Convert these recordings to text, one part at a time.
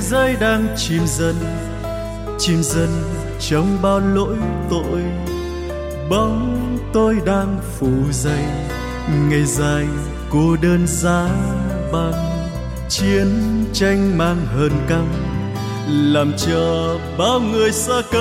giới đang chìm dần trong bao lỗi tội. Bóng tôi đang phủ dày ngày dài cô đơn giá băng. Chiến tranh mang hờn căm làm cho bao người xa cách.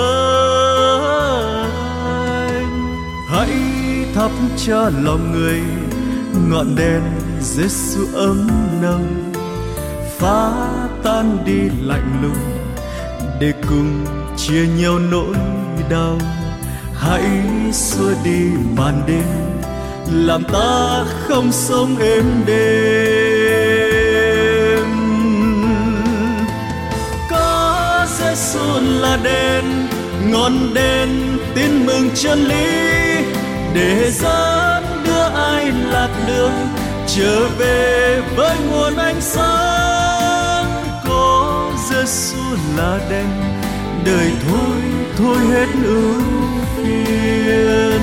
Hãy thắp cho lòng người ngọn đèn Giêsu ấm nồng, phá tan đi lạnh lùng để cùng chia nhau nỗi đau. Hãy xua đi màn đêm làm ta không sống êm đêm. Có Giêsu là đèn, ngọn đèn tin mừng chân lý, để dẫn đưa ai lạc đường trở về với nguồn ánh sáng. Có Giêsu là đèn, đời thôi hết ưu phiền.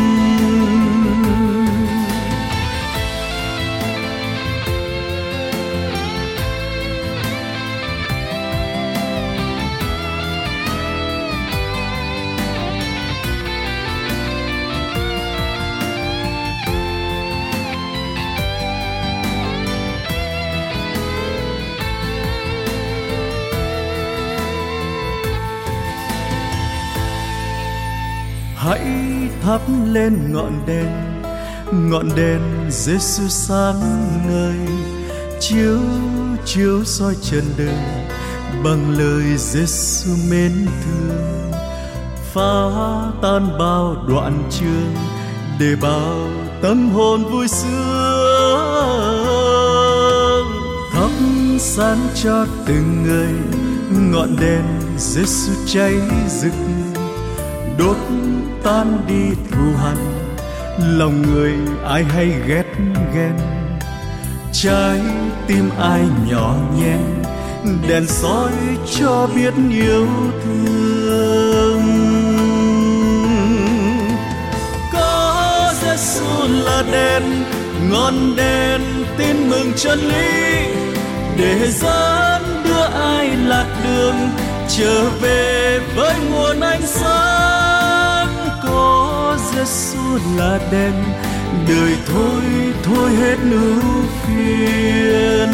Hãy thắp lên ngọn đèn Giêsu sáng ngời, chiếu soi trần đời bằng lời Giêsu mến thương. Phá tan bao đoạn chương để bao tâm hồn vui sướng. Thắp sáng cho từng người ngọn đèn Giêsu cháy rực, đốt tan đi thù hằn lòng người ai hay ghét ghen. Trái tim ai nhỏ nhen đèn soi cho biết yêu thương. Có Giêsu là đèn, ngọn đèn tin mừng chân lý, để dẫn đưa ai lạc đường trở về với nguồn ánh sáng. Có Giêsu là đèn, đời thôi hết ưu phiền.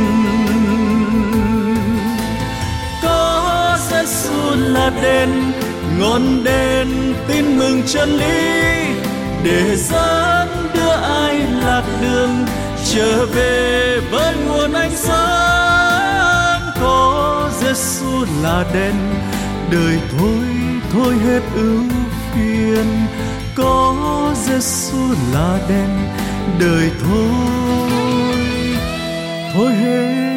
Có Giêsu là đèn, ngọn đèn tin mừng chân lý, để dẫn đưa ai lạc đường trở về với nguồn ánh sáng. Có Giêsu là đèn, đời thôi hết ưu phiền. Có Giêsu là đèn, đời thôi hết